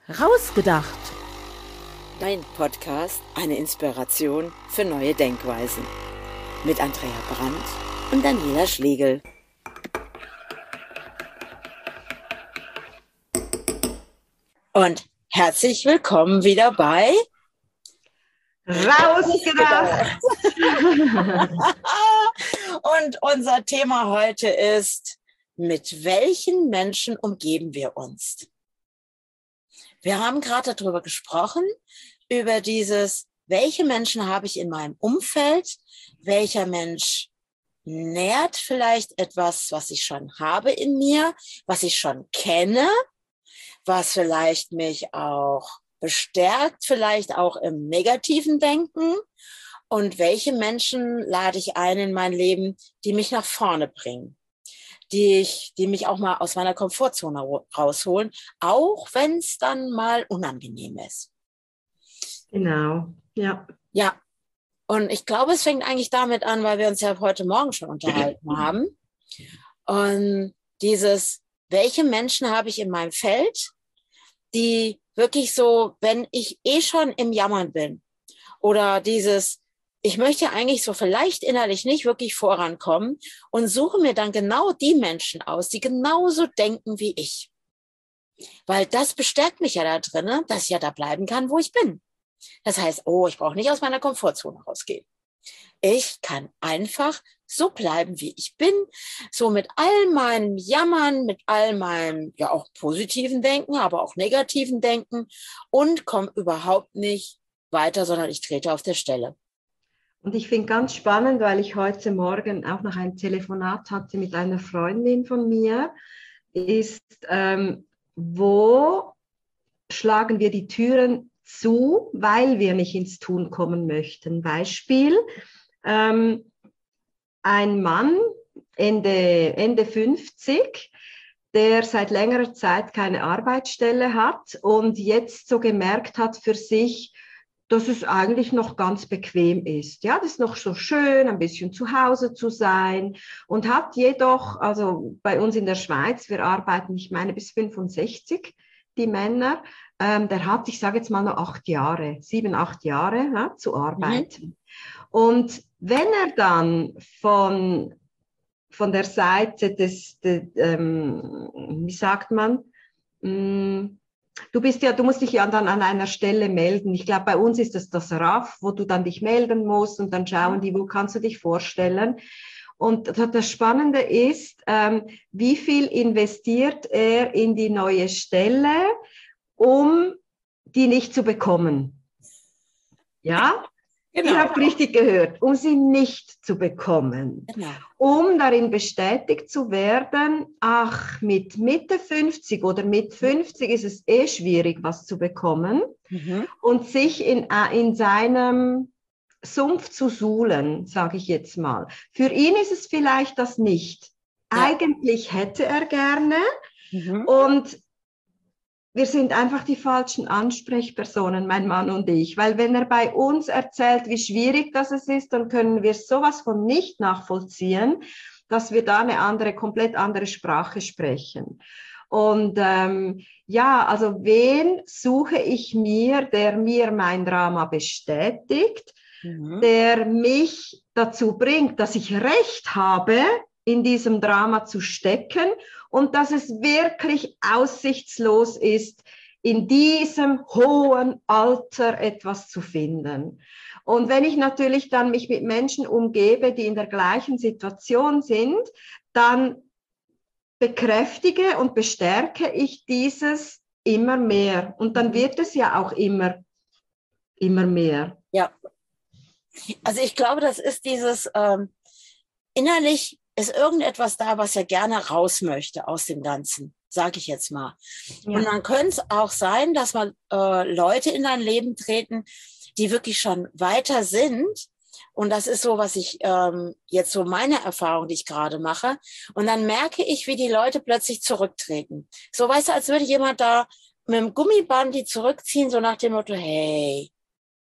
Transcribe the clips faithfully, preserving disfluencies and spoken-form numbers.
Rausgedacht. Dein Podcast, eine Inspiration für neue Denkweisen. Mit Andrea Brandt und Daniela Schlegel. Und herzlich willkommen wieder bei Rausgedacht. Und unser Thema heute ist: Mit welchen Menschen umgeben wir uns? Wir haben gerade darüber gesprochen, über dieses, welche Menschen habe ich in meinem Umfeld, welcher Mensch nährt vielleicht etwas, was ich schon habe in mir, was ich schon kenne, was vielleicht mich auch bestärkt, vielleicht auch im negativen Denken, und welche Menschen lade ich ein in mein Leben, die mich nach vorne bringen. Die, ich, die mich auch mal aus meiner Komfortzone rausholen, auch wenn es dann mal unangenehm ist. Genau, ja. Ja, und ich glaube, es fängt eigentlich damit an, weil wir uns ja heute Morgen schon unterhalten haben. Und dieses, welche Menschen habe ich in meinem Feld, die wirklich so, wenn ich eh schon im Jammern bin, oder dieses, ich möchte eigentlich so vielleicht innerlich nicht wirklich vorankommen, und suche mir dann genau die Menschen aus, die genauso denken wie ich. Weil das bestärkt mich ja da drin, dass ich ja da bleiben kann, wo ich bin. Das heißt, oh, ich brauche nicht aus meiner Komfortzone rausgehen. Ich kann einfach so bleiben, wie ich bin, so mit all meinem Jammern, mit all meinem, ja auch positiven Denken, aber auch negativen Denken, und komme überhaupt nicht weiter, sondern ich trete auf der Stelle. Und ich finde ganz spannend, weil ich heute Morgen auch noch ein Telefonat hatte mit einer Freundin von mir, ist, ähm, wo schlagen wir die Türen zu, weil wir nicht ins Tun kommen möchten. Beispiel, ähm, ein Mann, Ende, Ende fünfzig, der seit längerer Zeit keine Arbeitsstelle hat und jetzt so gemerkt hat für sich, dass es eigentlich noch ganz bequem ist. Ja, das ist noch so schön, ein bisschen zu Hause zu sein, und hat jedoch, also bei uns in der Schweiz, wir arbeiten, ich meine, bis fünfundsechzig, die Männer, ähm, der hat, ich sage jetzt mal, noch acht Jahre, sieben, acht Jahre ja, zu arbeiten. Mhm. Und wenn er dann von, von der Seite des, des ähm, wie sagt man, mh, Du bist ja, du musst dich ja dann an einer Stelle melden. Ich glaube, bei uns ist es das R A F, wo du dann dich melden musst, und dann schauen die, wo kannst du dich vorstellen. Und das Spannende ist, ähm, wie viel investiert er in die neue Stelle, um die nicht zu bekommen. Ja? Genau. Ihr habt richtig gehört, um sie nicht zu bekommen. Genau. Um darin bestätigt zu werden, ach, mit Mitte fünfzig oder mit fünfzig ist es eh schwierig, was zu bekommen. Mhm. Und sich in, in seinem Sumpf zu suhlen, sage ich jetzt mal. Für ihn ist es vielleicht das nicht. Ja. Eigentlich hätte er gerne. Mhm. Und wir sind einfach die falschen Ansprechpersonen, mein Mann und ich, weil wenn er bei uns erzählt, wie schwierig das ist, dann können wir sowas von nicht nachvollziehen, dass wir da eine andere, komplett andere Sprache sprechen. Und ähm, ja, also wen suche ich mir, der mir mein Drama bestätigt, mhm. der mich dazu bringt, dass ich Recht habe, in diesem Drama zu stecken, und dass es wirklich aussichtslos ist, in diesem hohen Alter etwas zu finden. Und wenn ich natürlich dann mich mit Menschen umgebe, die in der gleichen Situation sind, dann bekräftige und bestärke ich dieses immer mehr. Und dann wird es ja auch immer, immer mehr. Ja, also ich glaube, das ist dieses ähm, innerlich ist irgendetwas da, was er gerne raus möchte aus dem Ganzen, sage ich jetzt mal. Ja. Und dann könnte es auch sein, dass man äh, Leute in dein Leben treten, die wirklich schon weiter sind. Und das ist so, was ich ähm, jetzt so meine Erfahrung, die ich gerade mache. Und dann merke ich, wie die Leute plötzlich zurücktreten. So, weißt du, als würde jemand da mit dem Gummiband die zurückziehen, so nach dem Motto, hey,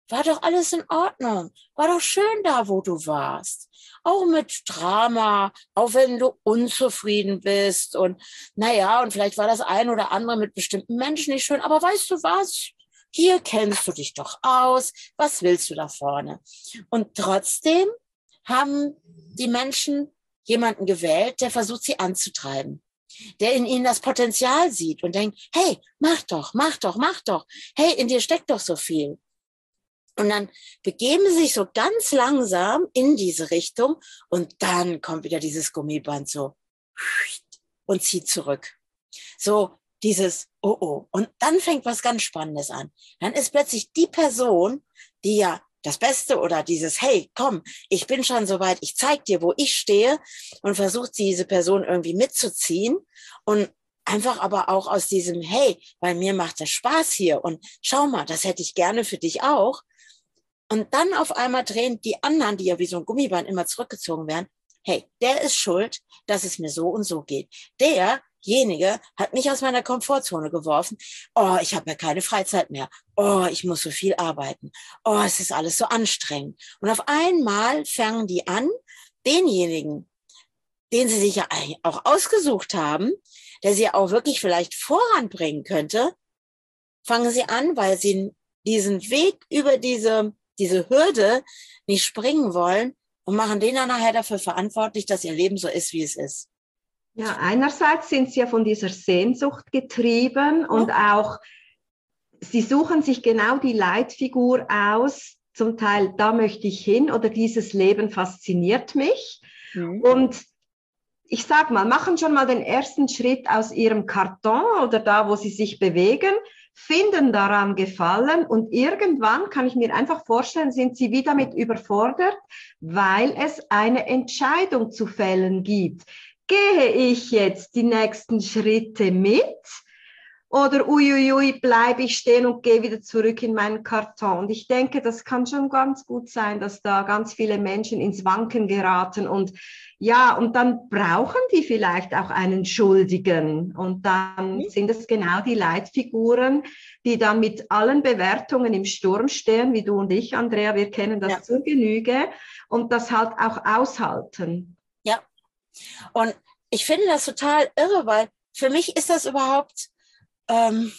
war doch alles in Ordnung. War doch schön da, wo du warst. Auch mit Drama, auch wenn du unzufrieden bist. Und naja, und vielleicht war das ein oder andere mit bestimmten Menschen nicht schön. Aber weißt du was? Hier kennst du dich doch aus. Was willst du da vorne? Und trotzdem haben die Menschen jemanden gewählt, der versucht, sie anzutreiben, der in ihnen das Potenzial sieht und denkt, hey, mach doch, mach doch, mach doch. Hey, in dir steckt doch so viel. Und dann begeben sie sich so ganz langsam in diese Richtung und dann kommt wieder dieses Gummiband so und zieht zurück. So dieses, oh, oh. Und dann fängt was ganz Spannendes an. Dann ist plötzlich die Person, die ja das Beste oder dieses, hey, komm, ich bin schon soweit, ich zeig dir, wo ich stehe und versucht diese Person irgendwie mitzuziehen und einfach aber auch aus diesem, hey, bei mir macht das Spaß hier und schau mal, das hätte ich gerne für dich auch. Und dann auf einmal drehen die anderen, die ja wie so ein Gummiband immer zurückgezogen werden, hey, der ist schuld, dass es mir so und so geht. Derjenige hat mich aus meiner Komfortzone geworfen. Oh, ich habe ja keine Freizeit mehr. Oh, ich muss so viel arbeiten. Oh, es ist alles so anstrengend. Und auf einmal fangen die an, denjenigen, den sie sich ja auch ausgesucht haben, der sie auch wirklich vielleicht voranbringen könnte, fangen sie an, weil sie diesen Weg über diese, diese Hürde nicht springen wollen und machen den dann nachher dafür verantwortlich, dass ihr Leben so ist, wie es ist. Ja, einerseits sind sie ja von dieser Sehnsucht getrieben und ja. auch, sie suchen sich genau die Leitfigur aus, zum Teil, da möchte ich hin oder dieses Leben fasziniert mich. Mhm. Und ich sag mal, machen schon mal den ersten Schritt aus ihrem Karton oder da, wo sie sich bewegen, finden daran Gefallen und irgendwann kann ich mir einfach vorstellen, sind sie wieder damit überfordert, weil es eine Entscheidung zu fällen gibt. Gehe ich jetzt die nächsten Schritte mit oder uiuiui, bleibe ich stehen und gehe wieder zurück in meinen Karton? Und ich denke, das kann schon ganz gut sein, dass da ganz viele Menschen ins Wanken geraten und ja, und dann brauchen die vielleicht auch einen Schuldigen. Und dann mhm. sind es genau die Leitfiguren, die dann mit allen Bewertungen im Sturm stehen, wie du und ich, Andrea, wir kennen das ja. zur Genüge und das halt auch aushalten. Ja, und ich finde das total irre, weil für mich ist das überhaupt, ähm,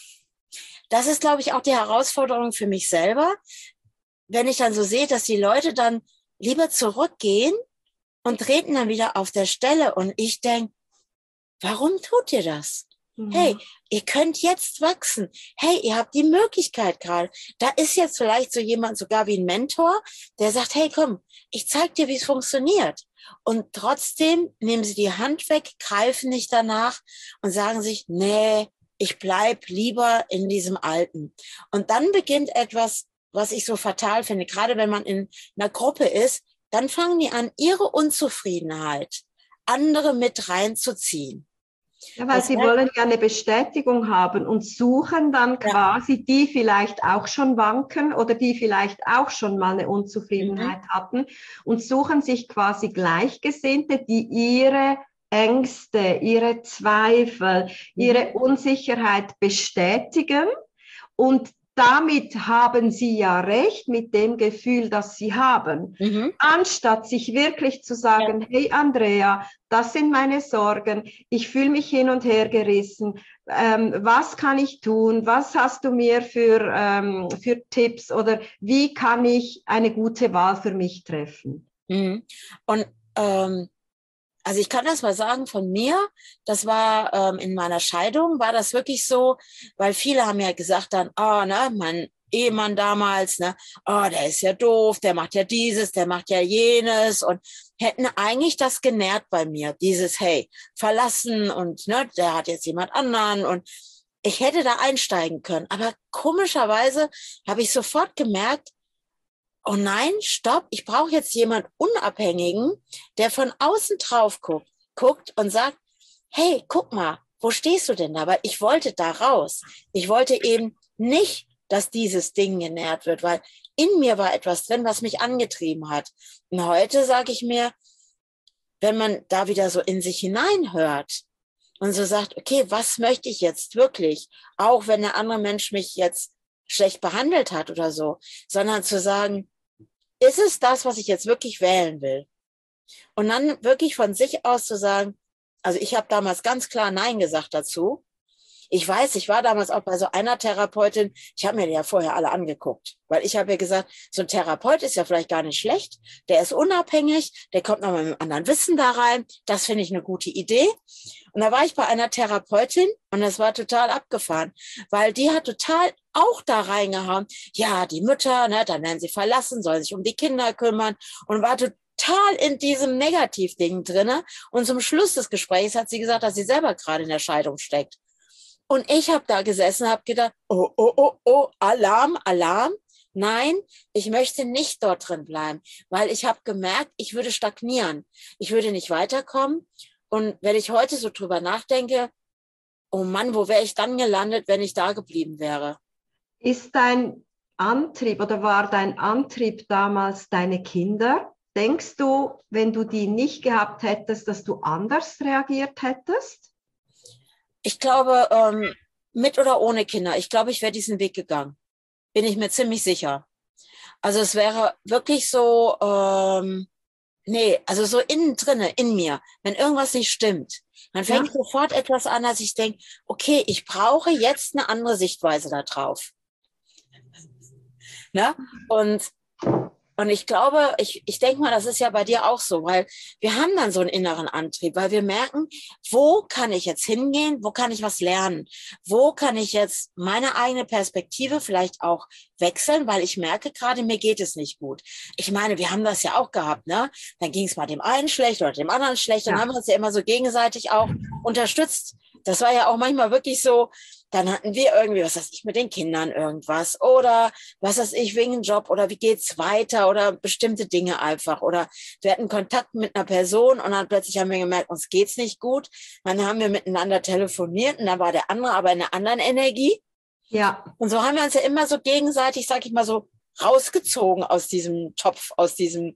das ist, glaube ich, auch die Herausforderung für mich selber, wenn ich dann so sehe, dass die Leute dann lieber zurückgehen und treten dann wieder auf der Stelle. Und ich denke, warum tut ihr das? Mhm. Hey, ihr könnt jetzt wachsen. Hey, ihr habt die Möglichkeit gerade. Da ist jetzt vielleicht so jemand, sogar wie ein Mentor, der sagt, hey, komm, ich zeig dir, wie es funktioniert. Und trotzdem nehmen sie die Hand weg, greifen nicht danach und sagen sich, nee, ich bleib lieber in diesem Alten. Und dann beginnt etwas, was ich so fatal finde, gerade wenn man in einer Gruppe ist, dann fangen die an, ihre Unzufriedenheit andere mit reinzuziehen. Ja, weil das sie heißt, wollen ja eine Bestätigung haben und suchen dann quasi ja. die vielleicht auch schon wanken oder die vielleicht auch schon mal eine Unzufriedenheit mhm. hatten und suchen sich quasi Gleichgesinnte, die ihre Ängste, ihre Zweifel, mhm. ihre Unsicherheit bestätigen und damit haben sie ja recht mit dem Gefühl, das sie haben. Mhm. Anstatt sich wirklich zu sagen, ja. hey Andrea, das sind meine Sorgen, ich fühle mich hin und her gerissen, ähm, was kann ich tun, was hast du mir für, ähm, für Tipps oder wie kann ich eine gute Wahl für mich treffen? Mhm. Und ähm also ich kann das mal sagen von mir, das war ähm, in meiner Scheidung, war das wirklich so, weil viele haben ja gesagt dann, oh, ne, mein Ehemann damals, ne, oh, der ist ja doof, der macht ja dieses, der macht ja jenes und hätten eigentlich das genährt bei mir, dieses, hey, verlassen und ne, der hat jetzt jemand anderen und ich hätte da einsteigen können. Aber komischerweise habe ich sofort gemerkt, oh nein, stopp, ich brauche jetzt jemand Unabhängigen, der von außen drauf guckt, guckt und sagt, hey, guck mal, wo stehst du denn da? Weil ich wollte da raus. Ich wollte eben nicht, dass dieses Ding genährt wird, weil in mir war etwas drin, was mich angetrieben hat. Und heute sage ich mir, wenn man da wieder so in sich hineinhört und so sagt, okay, was möchte ich jetzt wirklich? Auch wenn der andere Mensch mich jetzt schlecht behandelt hat oder so, sondern zu sagen, ist es das, was ich jetzt wirklich wählen will? Und dann wirklich von sich aus zu sagen, also ich habe damals ganz klar Nein gesagt dazu. Ich weiß, ich war damals auch bei so einer Therapeutin, ich habe mir die ja vorher alle angeguckt, weil ich habe ja gesagt, so ein Therapeut ist ja vielleicht gar nicht schlecht, der ist unabhängig, der kommt nochmal mit einem anderen Wissen da rein, das finde ich eine gute Idee. Und da war ich bei einer Therapeutin und das war total abgefahren, weil die hat total auch da reingehauen, ja, die Mütter, ne, dann werden sie verlassen, sollen sich um die Kinder kümmern und war total in diesem Negativding drinne. Und zum Schluss des Gesprächs hat sie gesagt, dass sie selber gerade in der Scheidung steckt. Und ich habe da gesessen und habe gedacht, oh, oh, oh, oh, Alarm, Alarm. Nein, ich möchte nicht dort drin bleiben, weil ich habe gemerkt, ich würde stagnieren. Ich würde nicht weiterkommen. Und wenn ich heute so drüber nachdenke, oh Mann, wo wäre ich dann gelandet, wenn ich da geblieben wäre? Ist dein Antrieb oder war dein Antrieb damals deine Kinder? Denkst du, wenn du die nicht gehabt hättest, dass du anders reagiert hättest? Ich glaube, ähm, mit oder ohne Kinder, ich glaube, ich wäre diesen Weg gegangen. Bin ich mir ziemlich sicher. Also es wäre wirklich so, ähm, nee, also so innen drinne, in mir, wenn irgendwas nicht stimmt, dann fängt ja. sofort etwas an, dass ich denke, okay, ich brauche jetzt eine andere Sichtweise da drauf. Ne? Und Und ich glaube, ich, ich denke mal, das ist ja bei dir auch so, weil wir haben dann so einen inneren Antrieb, weil wir merken, wo kann ich jetzt hingehen, wo kann ich was lernen, wo kann ich jetzt meine eigene Perspektive vielleicht auch wechseln, weil ich merke gerade, mir geht es nicht gut. Ich meine, wir haben das ja auch gehabt, ne? Dann ging es mal dem einen schlecht oder dem anderen schlecht, dann ja. haben wir uns ja immer so gegenseitig auch unterstützt. Das war ja auch manchmal wirklich so, dann hatten wir irgendwie, was weiß ich, mit den Kindern irgendwas oder was weiß ich, wegen dem Job oder wie geht's weiter oder bestimmte Dinge einfach oder wir hatten Kontakt mit einer Person und dann plötzlich haben wir gemerkt, uns geht's nicht gut. Dann haben wir miteinander telefoniert und dann war der andere aber in einer anderen Energie. Ja. Und so haben wir uns ja immer so gegenseitig, sag ich mal so, rausgezogen aus diesem Topf, aus diesem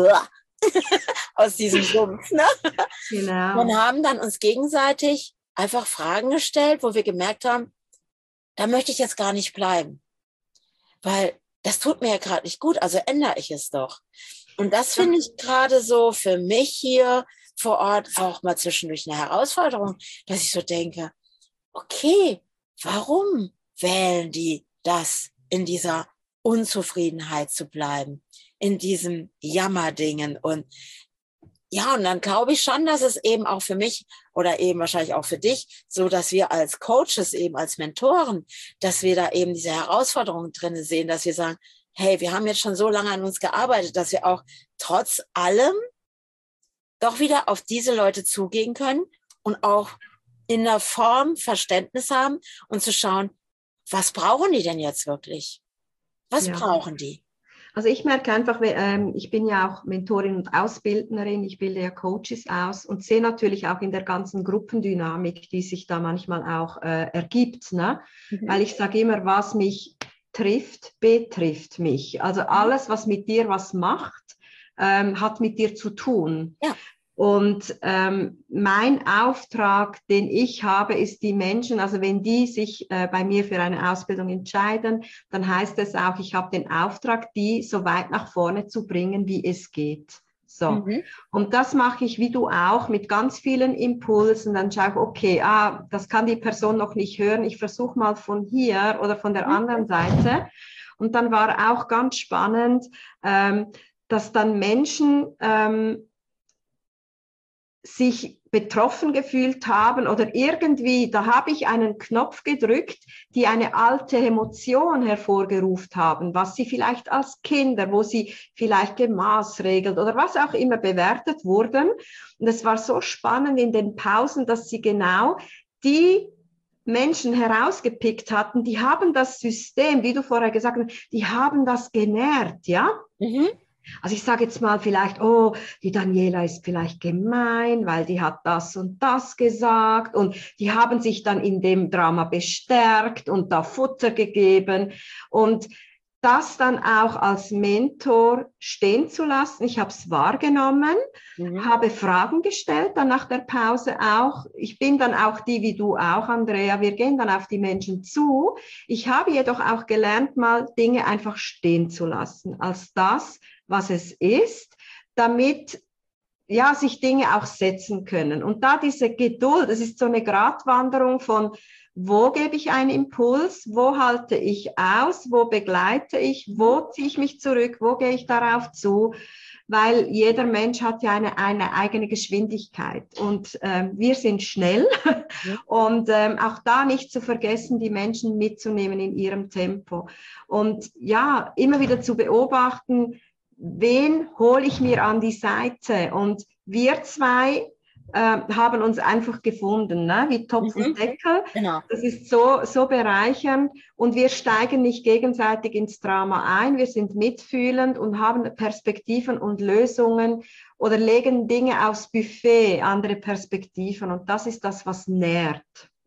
aus diesem Sumpf, ne? Genau. Und haben dann uns gegenseitig einfach Fragen gestellt, wo wir gemerkt haben, da möchte ich jetzt gar nicht bleiben, weil das tut mir ja gerade nicht gut, also ändere ich es doch. Und das finde ich gerade so für mich hier vor Ort auch mal zwischendurch eine Herausforderung, dass ich so denke, okay, warum wählen die das, in dieser Unzufriedenheit zu bleiben, in diesem Jammerdingen und ja, und dann glaube ich schon, dass es eben auch für mich oder eben wahrscheinlich auch für dich, so dass wir als Coaches eben als Mentoren, dass wir da eben diese Herausforderungen drin sehen, dass wir sagen, hey, wir haben jetzt schon so lange an uns gearbeitet, dass wir auch trotz allem doch wieder auf diese Leute zugehen können und auch in der Form Verständnis haben und zu schauen, was brauchen die denn jetzt wirklich? Was ja. brauchen die? Also ich merke einfach, ich bin ja auch Mentorin und Ausbildnerin, ich bilde ja Coaches aus und sehe natürlich auch in der ganzen Gruppendynamik, die sich da manchmal auch äh, ergibt, ne? Mhm. Weil ich sage immer, was mich trifft, betrifft mich. Also alles, was mit dir was macht, ähm, hat mit dir zu tun. Ja. Und ähm, mein Auftrag, den ich habe, ist die Menschen, also wenn die sich äh, bei mir für eine Ausbildung entscheiden, dann heißt es auch, ich habe den Auftrag, die so weit nach vorne zu bringen, wie es geht. So. Mhm. Und das mache ich, wie du auch, mit ganz vielen Impulsen. Dann schaue ich, okay, ah, das kann die Person noch nicht hören. Ich versuche mal von hier oder von der mhm. anderen Seite. Und dann war auch ganz spannend, ähm, dass dann Menschen ähm, sich betroffen gefühlt haben oder irgendwie, da habe ich einen Knopf gedrückt, die eine alte Emotion hervorgerufen haben, was sie vielleicht als Kinder, wo sie vielleicht gemaßregelt oder was auch immer bewertet wurden. Und es war so spannend in den Pausen, dass sie genau die Menschen herausgepickt hatten, die haben das System, wie du vorher gesagt hast, die haben das genährt, ja? Mhm. Also ich sage jetzt mal vielleicht, oh, die Daniela ist vielleicht gemein, weil die hat das und das gesagt und die haben sich dann in dem Drama bestärkt und da Futter gegeben und das dann auch als Mentor stehen zu lassen. Ich habe es wahrgenommen, mhm. habe Fragen gestellt, dann nach der Pause auch. Ich bin dann auch die wie du auch, Andrea. Wir gehen dann auf die Menschen zu. Ich habe jedoch auch gelernt, mal Dinge einfach stehen zu lassen, als das, was es ist, damit ja, sich Dinge auch setzen können. Und da diese Geduld, das ist so eine Gratwanderung von, wo gebe ich einen Impuls, wo halte ich aus, wo begleite ich, wo ziehe ich mich zurück, wo gehe ich darauf zu, weil jeder Mensch hat ja eine, eine eigene Geschwindigkeit und ähm, wir sind schnell ja. und ähm, auch da nicht zu vergessen, die Menschen mitzunehmen in ihrem Tempo und ja, immer wieder zu beobachten, wen hole ich mir an die Seite? Und wir zwei äh, haben uns einfach gefunden, ne? Wie Topf mhm. und Deckel. Genau. Das ist so, so bereichernd. Und wir steigen nicht gegenseitig ins Drama ein. Wir sind mitfühlend und haben Perspektiven und Lösungen oder legen Dinge aufs Buffet, andere Perspektiven. Und das ist das, was nährt.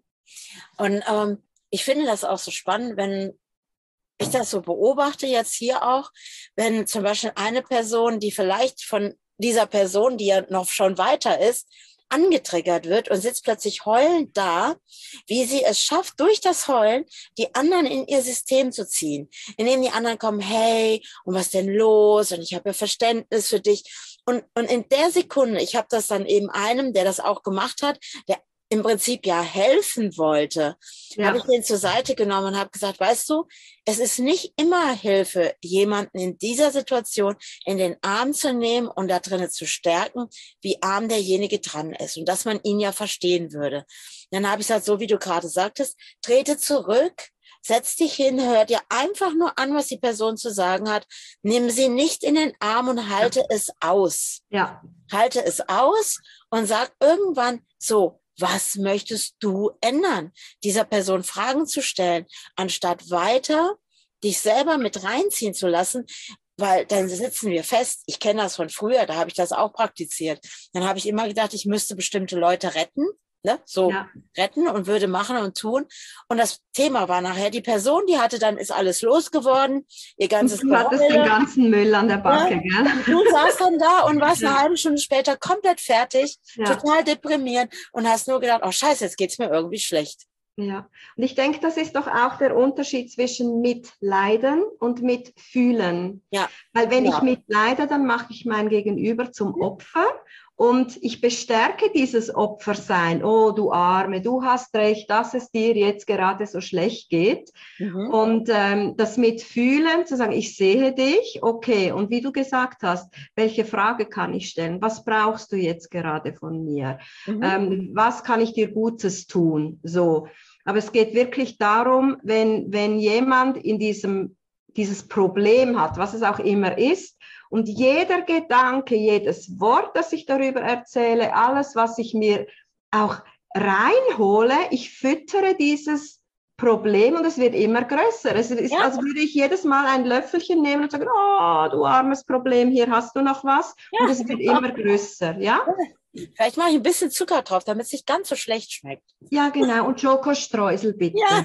Und ähm, ich finde das auch so spannend, wenn ich das so beobachte jetzt hier auch, wenn zum Beispiel eine Person, die vielleicht von dieser Person, die ja noch schon weiter ist, angetriggert wird und sitzt plötzlich heulend da, wie sie es schafft, durch das Heulen die anderen in ihr System zu ziehen, indem die anderen kommen, hey, und was denn los? Und ich habe ja Verständnis für dich. Und, und in der Sekunde, ich habe das dann eben einem, der das auch gemacht hat, der im Prinzip ja helfen wollte, ja. habe ich den zur Seite genommen und habe gesagt, weißt du, es ist nicht immer Hilfe, jemanden in dieser Situation in den Arm zu nehmen und da drinnen zu stärken, wie arm derjenige dran ist und dass man ihn ja verstehen würde. Dann habe ich gesagt, so wie du gerade sagtest, trete zurück, setz dich hin, hör dir einfach nur an, was die Person zu sagen hat, nimm sie nicht in den Arm und halte ja. es aus. Ja. Halte es aus und sag irgendwann so, was möchtest du ändern? Dieser Person Fragen zu stellen, anstatt weiter dich selber mit reinziehen zu lassen, weil dann sitzen wir fest. Ich kenne das von früher, da habe ich das auch praktiziert. Dann habe ich immer gedacht, ich müsste bestimmte Leute retten, ne? so ja. retten und würde machen und tun. Und das Thema war nachher, die Person, die hatte dann, ist alles losgeworden, ihr ganzes und du hattest den ganzen Müll an der Backe, ja? gell? Du saßt dann da und warst eine halbe Stunde später komplett fertig, ja. total deprimierend und hast nur gedacht, oh scheiße, jetzt geht's mir irgendwie schlecht. Ja, und ich denke, das ist doch auch der Unterschied zwischen mitleiden und mitfühlen. Ja. Weil wenn ja. ich mitleide, dann mache ich mein Gegenüber zum Opfer und ich bestärke dieses Opfersein. Oh, du Arme, du hast recht, dass es dir jetzt gerade so schlecht geht. Mhm. Und ähm, das Mitfühlen, zu sagen, ich sehe dich, okay, und wie du gesagt hast, welche Frage kann ich stellen? Was brauchst du jetzt gerade von mir? Mhm. Ähm, was kann ich dir Gutes tun? So. Aber es geht wirklich darum, wenn, wenn jemand in diesem, dieses Problem hat, was es auch immer ist, und jeder Gedanke, jedes Wort, das ich darüber erzähle, alles, was ich mir auch reinhole, ich füttere dieses Problem und es wird immer größer. Es ist, ja. als würde ich jedes Mal ein Löffelchen nehmen und sagen, oh, du armes Problem, hier hast du noch was. Ja. Und es wird immer größer, ja? Vielleicht mache ich ein bisschen Zucker drauf, damit es nicht ganz so schlecht schmeckt. Ja, genau. Und Schokostreusel, bitte. Ja,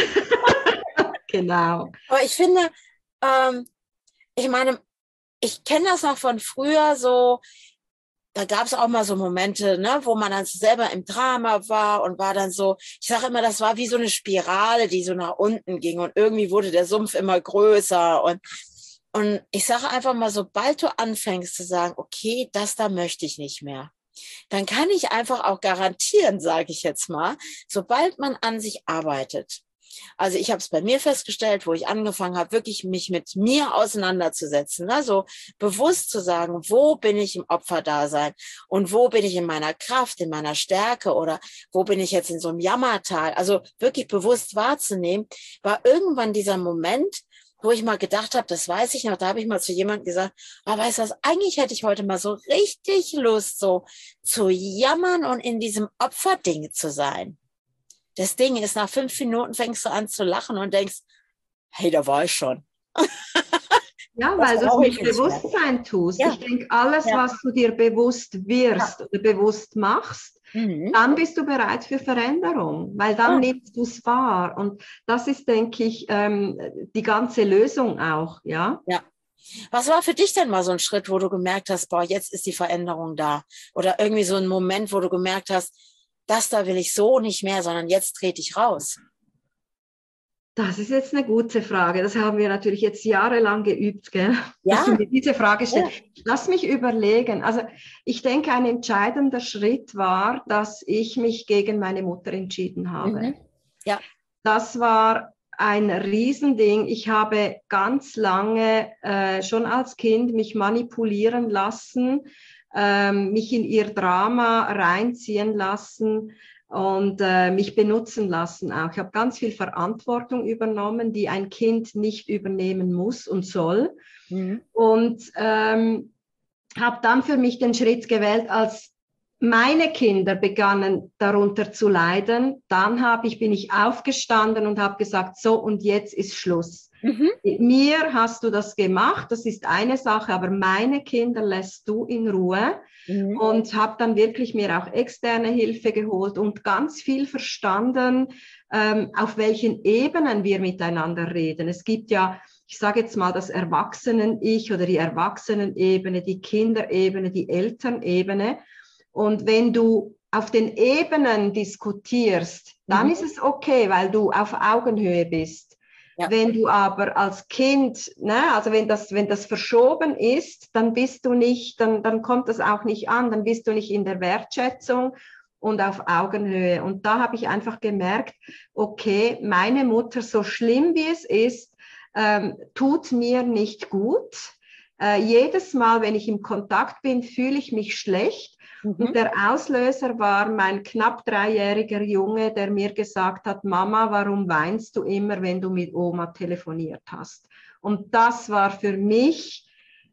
genau. Aber ich finde, ähm, ich meine, ich kenne das noch von früher so, da gab es auch mal so Momente, ne, wo man dann selber im Drama war und war dann so, ich sage immer, das war wie so eine Spirale, die so nach unten ging und irgendwie wurde der Sumpf immer größer und und ich sage einfach mal, sobald du anfängst zu sagen, okay, das da möchte ich nicht mehr, dann kann ich einfach auch garantieren, sage ich jetzt mal, sobald man an sich arbeitet. Also ich habe es bei mir festgestellt, wo ich angefangen habe, wirklich mich mit mir auseinanderzusetzen, ne? So bewusst zu sagen, wo bin ich im Opferdasein und wo bin ich in meiner Kraft, in meiner Stärke oder wo bin ich jetzt in so einem Jammertal, also wirklich bewusst wahrzunehmen, war irgendwann dieser Moment, wo ich mal gedacht habe, das weiß ich noch, da habe ich mal zu jemandem gesagt, aber weißt du was, eigentlich hätte ich heute mal so richtig Lust, so zu jammern und in diesem Opferding zu sein. Das Ding ist, nach fünf Minuten fängst du an zu lachen und denkst, hey, da war ich schon. Ja, Das weil du es brauche mit ich nicht mehr. Bewusstsein tust. Ja. Ich denke, alles, Ja. was du dir bewusst wirst Ja. oder bewusst machst, Mhm. dann bist du bereit für Veränderung, weil dann Ja. nimmst du es wahr. Und das ist, denke ich, ähm, die ganze Lösung auch, ja. Ja. Was war für dich denn mal so ein Schritt, wo du gemerkt hast, boah, jetzt ist die Veränderung da? Oder irgendwie so ein Moment, wo du gemerkt hast, das da will ich so nicht mehr, sondern jetzt trete ich raus? Das ist jetzt eine gute Frage. Das haben wir natürlich jetzt jahrelang geübt, gell? Dass du Ja. mir diese Frage Ja. stellst. Lass mich überlegen. Also ich denke, ein entscheidender Schritt war, dass ich mich gegen meine Mutter entschieden habe. Mhm. Ja. Das war ein Riesending. Ich habe ganz lange äh, schon als Kind mich manipulieren lassen, ähm, mich in ihr Drama reinziehen lassen und äh, mich benutzen lassen auch. Ich habe ganz viel Verantwortung übernommen, die ein Kind nicht übernehmen muss und soll. Mhm. Und ähm, habe dann für mich den Schritt gewählt, als meine Kinder begannen darunter zu leiden, dann habe ich, bin ich aufgestanden und habe gesagt, so und jetzt ist Schluss. Mhm. Mit mir hast du das gemacht, das ist eine Sache, aber meine Kinder lässt du in Ruhe. Mhm. Und habe dann wirklich mir auch externe Hilfe geholt und ganz viel verstanden, ähm, auf welchen Ebenen wir miteinander reden. Es gibt ja, ich sage jetzt mal, das Erwachsenen-Ich oder die Erwachsenenebene, die Kinderebene, die Elternebene. Und wenn du auf den Ebenen diskutierst, dann Mhm. ist es okay, weil du auf Augenhöhe bist. Ja. Wenn du aber als Kind, ne, also wenn das, wenn das verschoben ist, dann bist du nicht, dann, dann kommt das auch nicht an, dann bist du nicht in der Wertschätzung und auf Augenhöhe. Und da habe ich einfach gemerkt, okay, meine Mutter, so schlimm wie es ist, ähm, tut mir nicht gut. Äh, jedes Mal, wenn ich im Kontakt bin, fühle ich mich schlecht. Mhm. Und der Auslöser war mein knapp dreijähriger Junge, der mir gesagt hat, Mama, warum weinst du immer, wenn du mit Oma telefoniert hast? Und das war für mich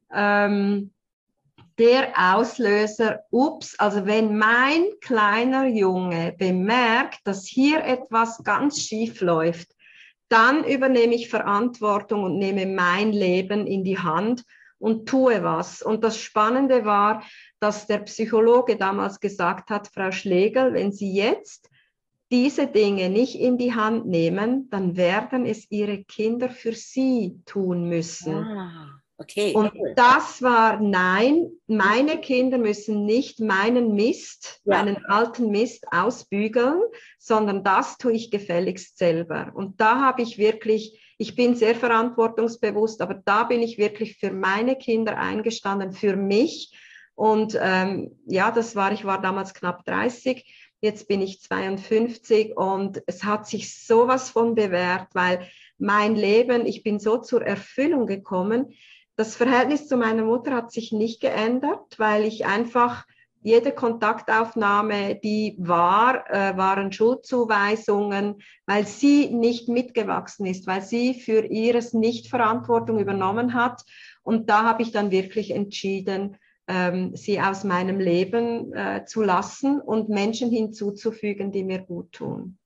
ähm, der Auslöser, ups, also wenn mein kleiner Junge bemerkt, dass hier etwas ganz schief läuft, dann übernehme ich Verantwortung und nehme mein Leben in die Hand und tue was. Und das Spannende war, dass der Psychologe damals gesagt hat, Frau Schlegel, wenn Sie jetzt diese Dinge nicht in die Hand nehmen, dann werden es Ihre Kinder für Sie tun müssen. Ah, okay. Und Cool. das war nein, meine Kinder müssen nicht meinen Mist, Ja. meinen alten Mist ausbügeln, sondern das tue ich gefälligst selber. Und da habe ich wirklich, ich bin sehr verantwortungsbewusst, aber da bin ich wirklich für meine Kinder eingestanden, für mich. Und ähm, ja, das war, ich war damals knapp dreißig, jetzt bin ich zweiundfünfzig und es hat sich sowas von bewährt, weil mein Leben, ich bin so zur Erfüllung gekommen. Das Verhältnis zu meiner Mutter hat sich nicht geändert, weil ich einfach jede Kontaktaufnahme, die war, äh, waren Schuldzuweisungen, weil sie nicht mitgewachsen ist, weil sie für ihres nicht Verantwortung übernommen hat. Und da habe ich dann wirklich entschieden, ähm, sie aus meinem Leben äh, zu lassen und Menschen hinzuzufügen, die mir gut tun.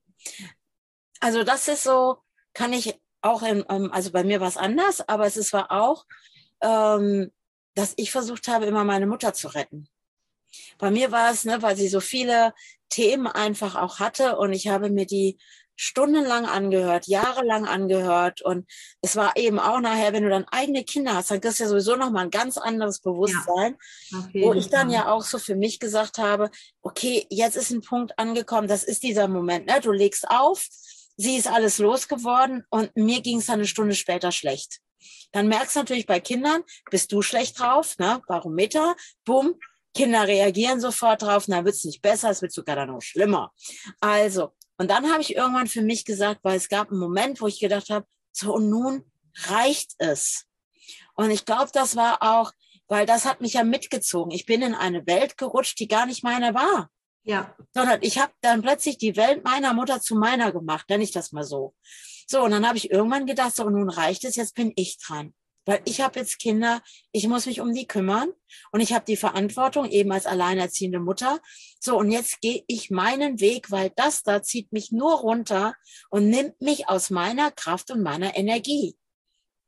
Also das ist so, kann ich auch, in, also bei mir war es anders, aber es ist, war auch, ähm, dass ich versucht habe, immer meine Mutter zu retten. Bei mir war es, ne, weil sie so viele Themen einfach auch hatte und ich habe mir die stundenlang angehört, jahrelang angehört und es war eben auch nachher, wenn du dann eigene Kinder hast, dann kriegst du ja sowieso nochmal ein ganz anderes Bewusstsein, ja, wo ich dann ja auch so für mich gesagt habe, okay, jetzt ist ein Punkt angekommen, das ist dieser Moment, ne? Du legst auf, sie ist alles losgeworden und mir ging es dann eine Stunde später schlecht. Dann merkst du natürlich bei Kindern, bist du schlecht drauf, ne? Barometer, bumm, Kinder reagieren sofort drauf, dann wird es nicht besser, es wird sogar dann noch schlimmer. Also, und dann habe ich irgendwann für mich gesagt, weil es gab einen Moment, wo ich gedacht habe, so und nun reicht es. Und ich glaube, das war auch, weil das hat mich ja mitgezogen. Ich bin in eine Welt gerutscht, die gar nicht meine war. Ja. Sondern ich habe dann plötzlich die Welt meiner Mutter zu meiner gemacht, nenne ich das mal so. So, und dann habe ich irgendwann gedacht, so und nun reicht es, jetzt bin ich dran. Weil ich habe jetzt Kinder, ich muss mich um die kümmern und ich habe die Verantwortung eben als alleinerziehende Mutter. So, und jetzt gehe ich meinen Weg, weil das da zieht mich nur runter und nimmt mich aus meiner Kraft und meiner Energie.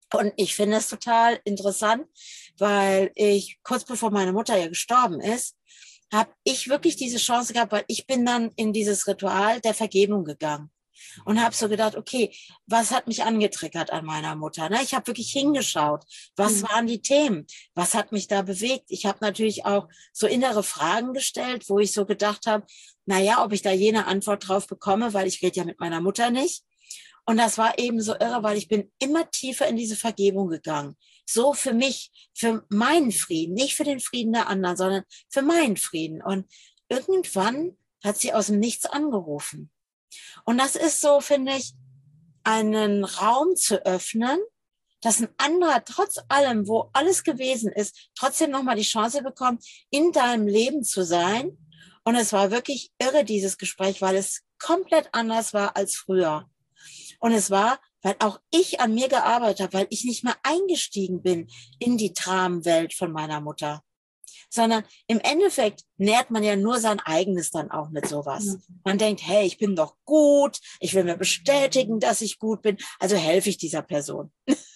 Und ich finde es total interessant, weil ich kurz bevor meine Mutter ja gestorben ist, habe ich wirklich diese Chance gehabt, weil ich bin dann in dieses Ritual der Vergebung gegangen und habe so gedacht, okay, was hat mich angetriggert an meiner Mutter? Ne? Ich habe wirklich hingeschaut, was mhm. waren die Themen, was hat mich da bewegt? Ich habe natürlich auch so innere Fragen gestellt, wo ich so gedacht habe, naja, ob ich da jene Antwort drauf bekomme, weil ich rede ja mit meiner Mutter nicht. Und das war eben so irre, weil ich bin immer tiefer in diese Vergebung gegangen. So für mich, für meinen Frieden, nicht für den Frieden der anderen, sondern für meinen Frieden. Und irgendwann hat sie aus dem Nichts angerufen. Und das ist so, finde ich, einen Raum zu öffnen, dass ein anderer trotz allem, wo alles gewesen ist, trotzdem nochmal die Chance bekommt, in deinem Leben zu sein. Und es war wirklich irre, dieses Gespräch, weil es komplett anders war als früher. Und es war, weil auch ich an mir gearbeitet habe, weil ich nicht mehr eingestiegen bin in die Dramenwelt von meiner Mutter. Sondern im Endeffekt nährt man ja nur sein eigenes dann auch mit sowas. Man denkt, hey, ich bin doch gut, ich will mir bestätigen, dass ich gut bin, also helfe ich dieser Person.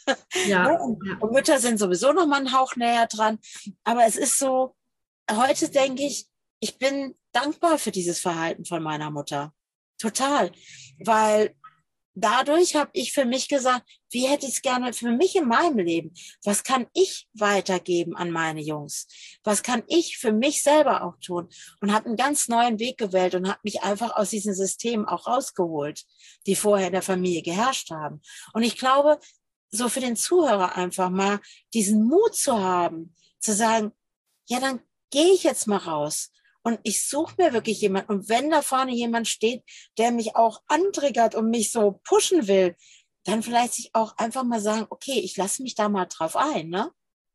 Ja, und, ja. und Mütter sind sowieso noch mal einen Hauch näher dran. Aber es ist so, heute denke ich, ich bin dankbar für dieses Verhalten von meiner Mutter. Total. Weil dadurch habe ich für mich gesagt, wie hätte ich es gerne für mich in meinem Leben? Was kann ich weitergeben an meine Jungs? Was kann ich für mich selber auch tun? Und habe einen ganz neuen Weg gewählt und habe mich einfach aus diesen Systemen auch rausgeholt, die vorher in der Familie geherrscht haben. Und ich glaube, so für den Zuhörer einfach mal diesen Mut zu haben, zu sagen, ja, dann gehe ich jetzt mal raus. Und ich suche mir wirklich jemanden. Und wenn da vorne jemand steht, der mich auch antriggert und mich so pushen will, dann vielleicht sich auch einfach mal sagen, okay, ich lasse mich da mal drauf ein. Ne?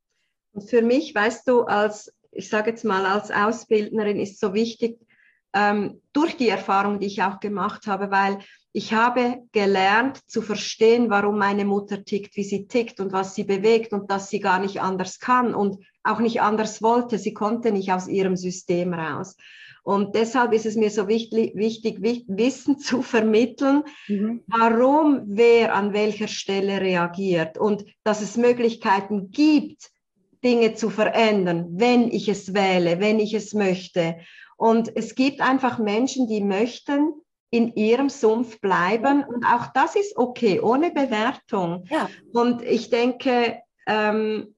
Und für mich, weißt du, als, ich sage jetzt mal, als Ausbildnerin ist so wichtig, ähm, durch die Erfahrung, die ich auch gemacht habe, weil ich habe gelernt zu verstehen, warum meine Mutter tickt, wie sie tickt und was sie bewegt und dass sie gar nicht anders kann und auch nicht anders wollte. Sie konnte nicht aus ihrem System raus. Und deshalb ist es mir so wichtig, wichtig Wissen zu vermitteln, mhm. warum wer an welcher Stelle reagiert und dass es Möglichkeiten gibt, Dinge zu verändern, wenn ich es wähle, wenn ich es möchte. Und es gibt einfach Menschen, die möchten in ihrem Sumpf bleiben und auch das ist okay, ohne Bewertung. Ja. Und ich denke, ähm,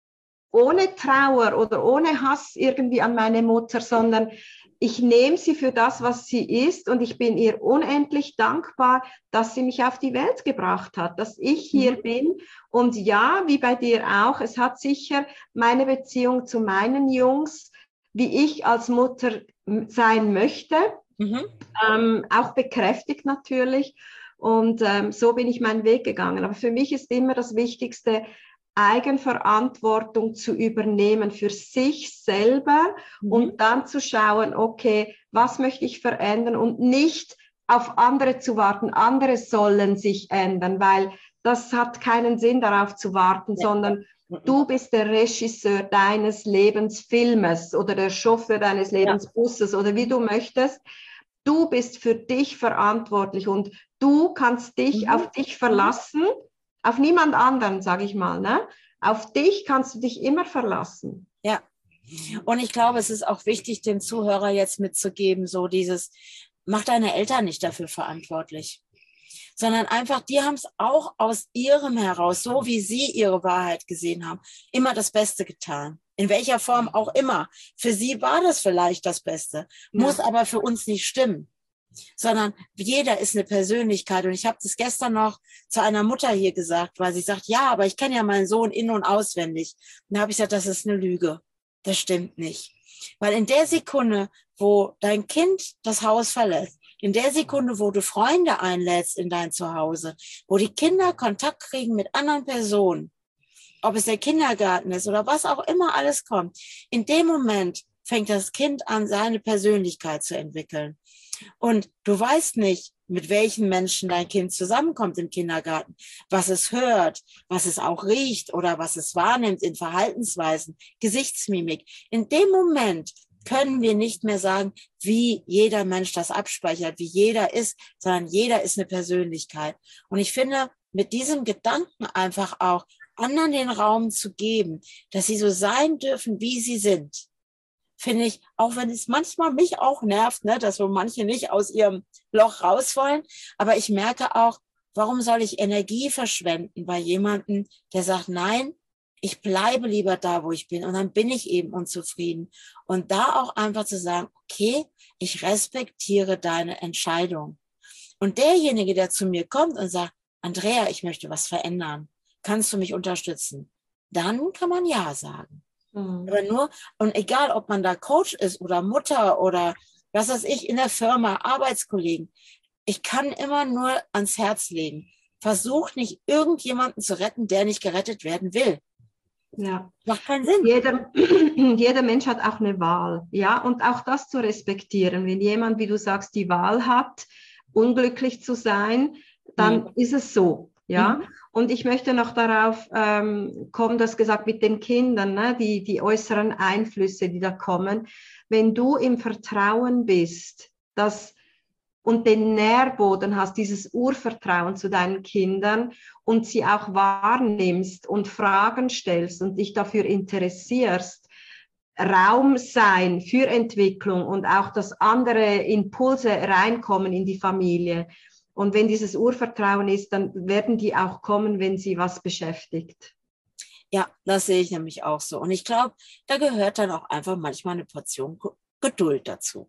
ohne Trauer oder ohne Hass irgendwie an meine Mutter, sondern ich nehme sie für das, was sie ist und ich bin ihr unendlich dankbar, dass sie mich auf die Welt gebracht hat, dass ich hier mhm. bin. Und ja, wie bei dir auch, es hat sicher meine Beziehung zu meinen Jungs, wie ich als Mutter sein möchte, mhm. ähm, auch bekräftigt natürlich. Und ähm, so bin ich meinen Weg gegangen. Aber für mich ist immer das Wichtigste, Eigenverantwortung zu übernehmen für sich selber mhm. und dann zu schauen, okay, was möchte ich verändern und nicht auf andere zu warten. Andere sollen sich ändern, weil das hat keinen Sinn, darauf zu warten, ja. sondern du bist der Regisseur deines Lebensfilmes oder der Chauffeur deines Lebensbusses ja. oder wie du möchtest. Du bist für dich verantwortlich und du kannst dich mhm. auf dich verlassen, auf niemand anderen, sage ich mal. Ne? Auf dich kannst du dich immer verlassen. Ja, und ich glaube, es ist auch wichtig, den Zuhörer jetzt mitzugeben, so dieses, mach deine Eltern nicht dafür verantwortlich, sondern einfach, die haben es auch aus ihrem heraus, so wie sie ihre Wahrheit gesehen haben, immer das Beste getan. In welcher Form auch immer. Für sie war das vielleicht das Beste, ja. muss aber für uns nicht stimmen. Sondern jeder ist eine Persönlichkeit. Und ich habe das gestern noch zu einer Mutter hier gesagt, weil sie sagt, ja, aber ich kenne ja meinen Sohn in- und auswendig. Und da habe ich gesagt, das ist eine Lüge. Das stimmt nicht. Weil in der Sekunde, wo dein Kind das Haus verlässt, in der Sekunde, wo du Freunde einlädst in dein Zuhause, wo die Kinder Kontakt kriegen mit anderen Personen, ob es der Kindergarten ist oder was auch immer alles kommt, in dem Moment fängt das Kind an, seine Persönlichkeit zu entwickeln. Und du weißt nicht, mit welchen Menschen dein Kind zusammenkommt im Kindergarten, was es hört, was es auch riecht oder was es wahrnimmt in Verhaltensweisen, Gesichtsmimik. In dem Moment können wir nicht mehr sagen, wie jeder Mensch das abspeichert, wie jeder ist, sondern jeder ist eine Persönlichkeit. Und ich finde, mit diesem Gedanken einfach auch anderen den Raum zu geben, dass sie so sein dürfen, wie sie sind, finde ich, auch wenn es manchmal mich auch nervt, ne, dass so manche nicht aus ihrem Loch raus wollen, aber ich merke auch, warum soll ich Energie verschwenden bei jemandem, der sagt, nein, ich bleibe lieber da, wo ich bin und dann bin ich eben unzufrieden. Und da auch einfach zu sagen, okay, ich respektiere deine Entscheidung. Und derjenige, der zu mir kommt und sagt, Andrea, ich möchte was verändern, kannst du mich unterstützen? Dann kann man ja sagen. Mhm. Aber nur, und egal, ob man da Coach ist oder Mutter oder was weiß ich, in der Firma, Arbeitskollegen, ich kann immer nur ans Herz legen. Versuch nicht, irgendjemanden zu retten, der nicht gerettet werden will. Ja. Macht keinen Sinn. Jeder, jeder Mensch hat auch eine Wahl. Ja, und auch das zu respektieren. Wenn jemand, wie du sagst, die Wahl hat, unglücklich zu sein, dann mhm. ist es so. Ja, mhm. Und ich möchte noch darauf ähm, kommen, dass gesagt mit den Kindern, ne, die, die äußeren Einflüsse, die da kommen. Wenn du im Vertrauen bist, dass und den Nährboden hast, dieses Urvertrauen zu deinen Kindern und sie auch wahrnimmst und Fragen stellst und dich dafür interessierst, Raum sein für Entwicklung und auch, dass andere Impulse reinkommen in die Familie. Und wenn dieses Urvertrauen ist, dann werden die auch kommen, wenn sie was beschäftigt. Ja, das sehe ich nämlich auch so. Und ich glaube, da gehört dann auch einfach manchmal eine Portion Geduld dazu.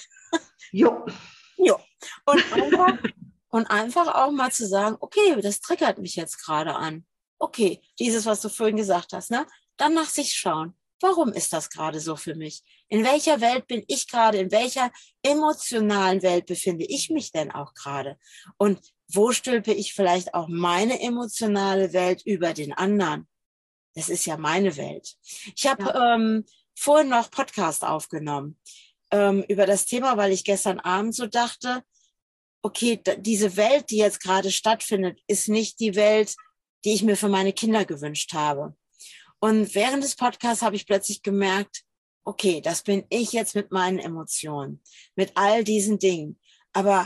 Jo. Ja, und einfach, und einfach auch mal zu sagen, okay, das triggert mich jetzt gerade an. Okay, dieses, was du vorhin gesagt hast, ne? Dann nach sich schauen. Warum ist das gerade so für mich? In welcher Welt bin ich gerade? In welcher emotionalen Welt befinde ich mich denn auch gerade? Und wo stülpe ich vielleicht auch meine emotionale Welt über den anderen? Das ist ja meine Welt. Ich habe ja. ähm, vorhin noch Podcast aufgenommen über das Thema, weil ich gestern Abend so dachte, okay, diese Welt, die jetzt gerade stattfindet, ist nicht die Welt, die ich mir für meine Kinder gewünscht habe. Und während des Podcasts habe ich plötzlich gemerkt, okay, das bin ich jetzt mit meinen Emotionen, mit all diesen Dingen. Aber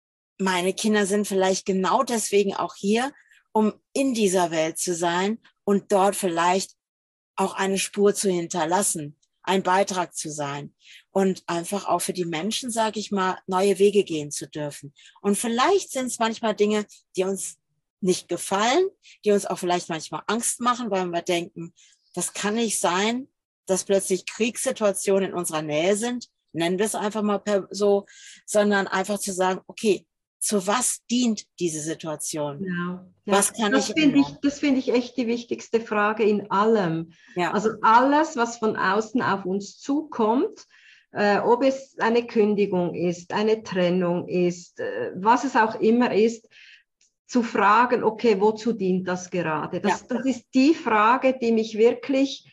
meine Kinder sind vielleicht genau deswegen auch hier, um in dieser Welt zu sein und dort vielleicht auch eine Spur zu hinterlassen, ein Beitrag zu sein und einfach auch für die Menschen, sage ich mal, neue Wege gehen zu dürfen. Und vielleicht sind es manchmal Dinge, die uns nicht gefallen, die uns auch vielleicht manchmal Angst machen, weil wir denken, das kann nicht sein, dass plötzlich Kriegssituationen in unserer Nähe sind, nennen wir es einfach mal so, sondern einfach zu sagen, okay, zu was dient diese Situation? Genau. Ja, was kann das ich finde ich, das finde ich echt die wichtigste Frage in allem. Ja. Also alles, was von außen auf uns zukommt, äh, ob es eine Kündigung ist, eine Trennung ist, äh, was es auch immer ist, zu fragen, okay, wozu dient das gerade? Das, Ja. das ist die Frage, die mich wirklich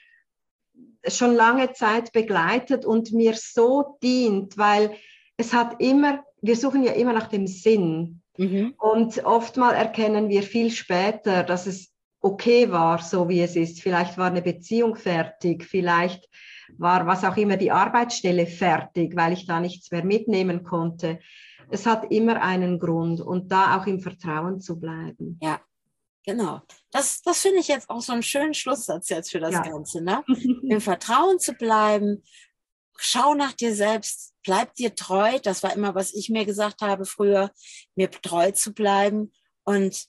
schon lange Zeit begleitet und mir so dient, weil es hat immer, wir suchen ja immer nach dem Sinn. Mhm. Und oftmals erkennen wir viel später, dass es okay war, so wie es ist. Vielleicht war eine Beziehung fertig, vielleicht war was auch immer die Arbeitsstelle fertig, weil ich da nichts mehr mitnehmen konnte. Es hat immer einen Grund und da auch im Vertrauen zu bleiben. Ja, genau. Das, das finde ich jetzt auch so einen schönen Schlusssatz jetzt für das Ja. Ganze, ne? Im Vertrauen zu bleiben. Schau nach dir selbst, bleib dir treu. Das war immer, was ich mir gesagt habe früher, mir treu zu bleiben. Und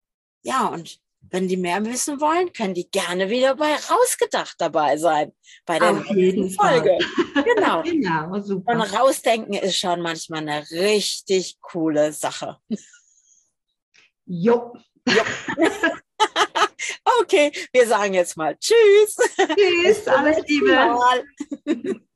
ja, und wenn die mehr wissen wollen, können die gerne wieder bei Rausgedacht dabei sein. Bei der Auf jeden Folge. Fall. Genau. Genau, super. Und rausdenken ist schon manchmal eine richtig coole Sache. Jo. Jo. Okay, wir sagen jetzt mal Tschüss. Tschüss, alles Liebe.